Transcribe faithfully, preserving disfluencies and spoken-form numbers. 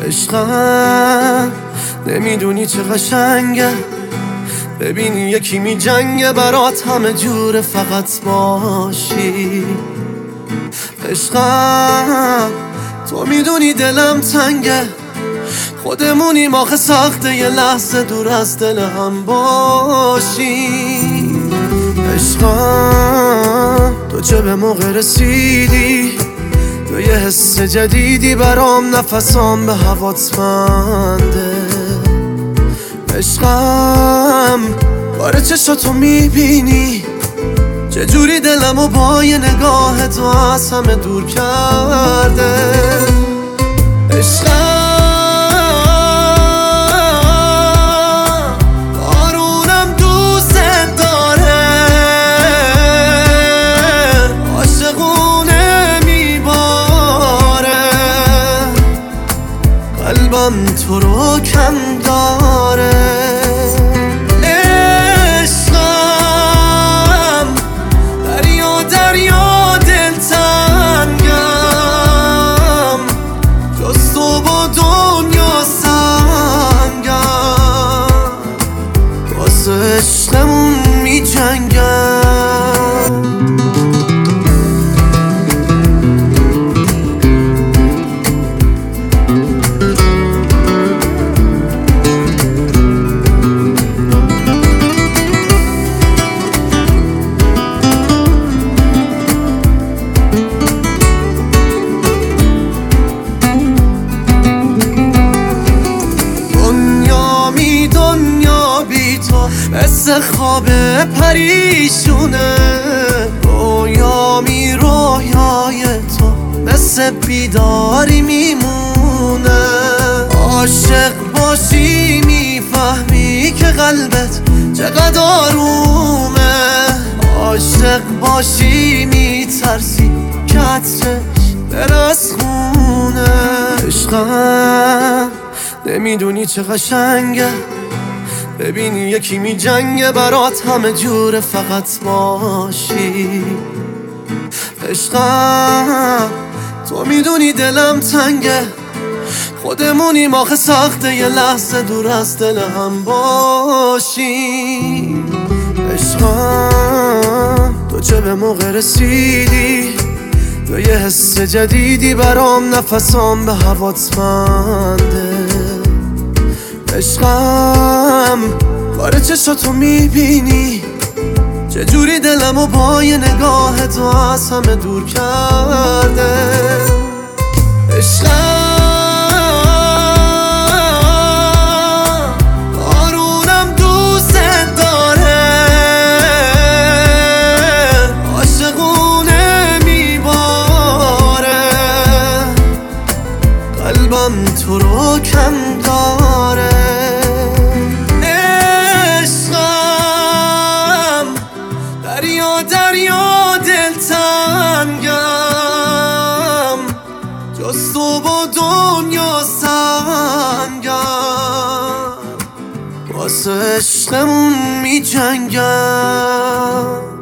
عشقم نمیدونی چه قشنگه، ببینی یکی می جنگه برات همه جوره فقط باشی. عشقم تو میدونی دلم تنگه، خودمونیم آخه سخته یه لحظه دور از دل هم باشی. عشقم تو چه به موقع رسیدی، تو یه حس جدیدی برام، نفسام به هوات بنده. عشقم کار چشاتو میبینی، چجوری دلمو با یه نگاه تو از همه دور کرده. عشقم بارونم دوست داره، عاشقونه میباره، قلبم تو رو کم داره. عشقمون می جنگم. دنیا می دنیا بی تو مثل خواب پریشونه، رویامی رویای تو مثل بیداری میمونه. عاشق باشی میفهمی که قلبت چقدر آرومه، عاشق باشی میترسی که عطرش بره از خونه. عشقم نمیدونی چه قشنگه، ببینی یکی می جنگه برات همه جوره فقط باشی. عشقم تو میدونی دلم تنگه، خودمونیم آخه سخته یه لحظه دور از دل هم باشی. عشقم تو چه به موقع رسیدی، تو یه حس جدیدی برام، نفسام به هوات بنده. عشقم کار چشاتو میبینی، چجوری دلمو با یه نگاه تو از همه دور کرده. عشقم بارونم دوست داره، عاشقونه میباره، قلبم تو رو کم داره. دریا دریا دلتنگم، جز تو با دنیا سنگم، واسه عشقمون می جنگم.